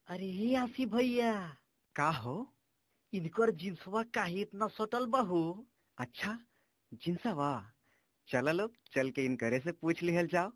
अरे हे आसी भैया, का हो? इनकर जींसवा काहे इतना सटल बा हो? अच्छा, जिनसवा चला लोग चल के इन करे से पूछ लिहल जाओ।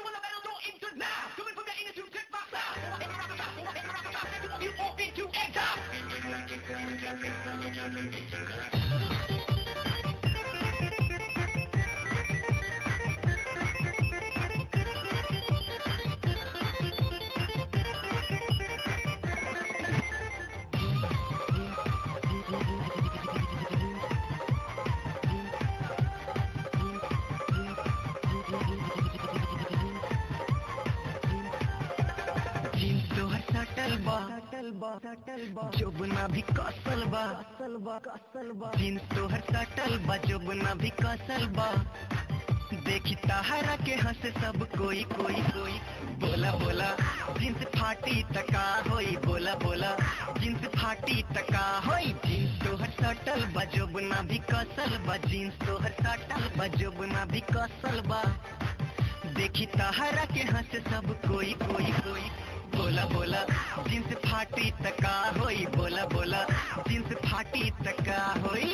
जोबना भी कसल बा जींस तोहर सटल बा, जोबना भी कसल बा। देखी ताहरा के हंसे सब कोई कोई कोई। बोला बोला जींस फाटी तका होई, बोला बोला जींस फाटी तका होई। जींस तोहर सटल बा, जोबना भी कसल बा, जींस तोहर सटल बा, जोबना भी कसल बा। देखी ताहरा के हंसे सब कोई कोई कोई। बोला बोला जींस फाटी तका होई, बोला बोला जींस फाटी तका होई।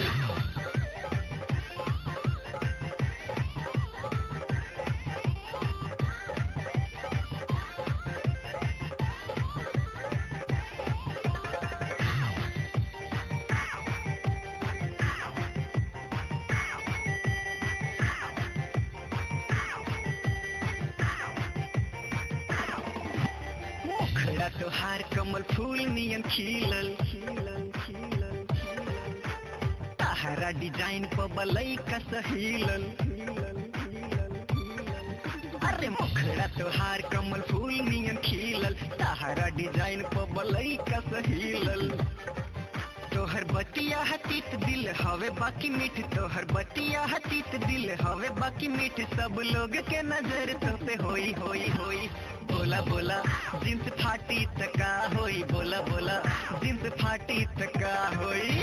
मुखड़ा तोहार कमल फूल नियन खिलल खिलल खिलल खिलल। ताहरा डिजाइन पर बलई का सहीलल खिलल खिलल खिलल। अरे मुखड़ा तोहार कमल फूल नियन खिलल, ताहरा डिजाइन पर बलई का सहीलल। तोहर बतिया हतीत दिल हवे बाकी मीठ, तोहर बतिया हतीत दिल हवे बाकी मीठ। सब लोग के नजर तो पे होई होई होई। बोला बोला जींस फाटी तका होई, बोला बोला जींस फाटी तका होई।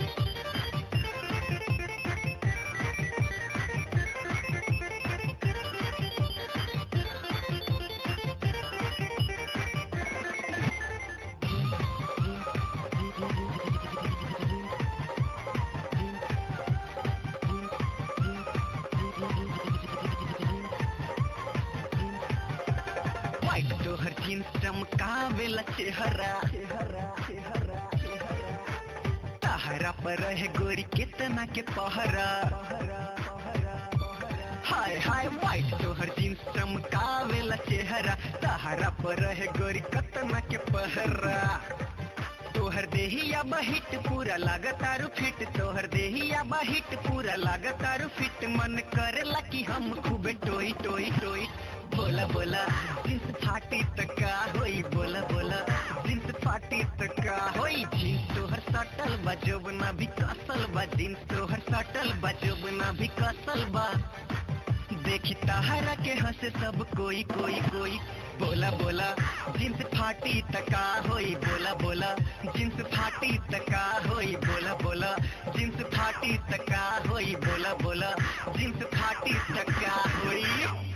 तोहर जींस चमकावेला चेहरा चेहरा चेहरा चेहरा। ताहरा पर है गोरी कितना के पहरा पहरा पहरा पहरा। हाय हाय वाइट तोहर जींस चमकावेला चेहरा, ताहरा पर है गोरी कितना के पहरा। तोहर देहिया बहिट पूरा लागतारू फिट, तोहर देहिया बहिट पूरा लागतारू फिट। मन करेला कि हम खूबे टोई टोई टोई। बोला बोला जींस फाटी तका होई, बोला बोला जींस फाटी तका होई। जींस तोहर सटल बा, जोबना भी कसल बा, जींस तोहर सटल बा, जोबना भी कसल बा। देखी ताहरा के हंसे सब कोई कोई कोई। बोला बोला जींस फाटी तका होई, बोला बोला जींस फाटी तका होई, बोला बोला जींस फाटी तका होई, बोला बोला जींस फाटी तका होई।